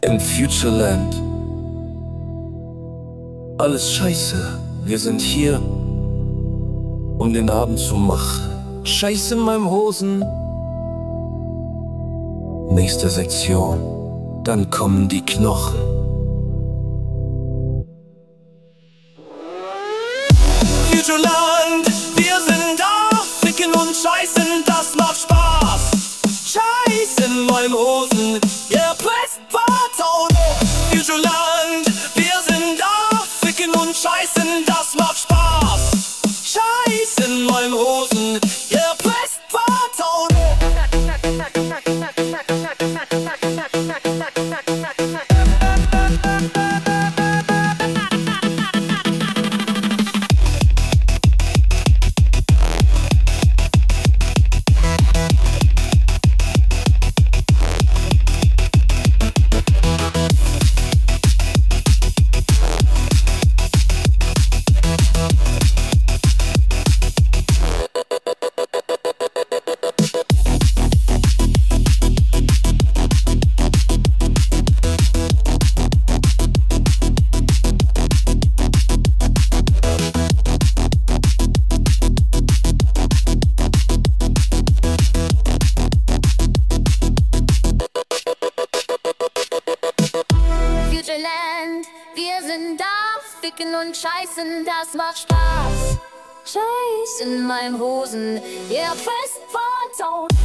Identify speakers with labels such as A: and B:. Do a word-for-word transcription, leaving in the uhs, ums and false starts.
A: Im Futureland. Alles scheiße, wir sind hier, um den Abend zu machen. Scheiße in meinen Hosen. Nächste Sektion, dann kommen die Knochen.
B: Futureland, wir sind da, ficken und scheißen, das macht Spaß. Scheiß in meinen Hosen, ihr presst Partone. Futureland, wir sind da, ficken und scheißen, das macht Spaß. Scheiß in meinen Hosen, ihr presst Partone.
C: Futureland, wir sind da, ficken und scheißen, das macht Spaß. Scheiß in meinen Hosen, ihr presst Partone.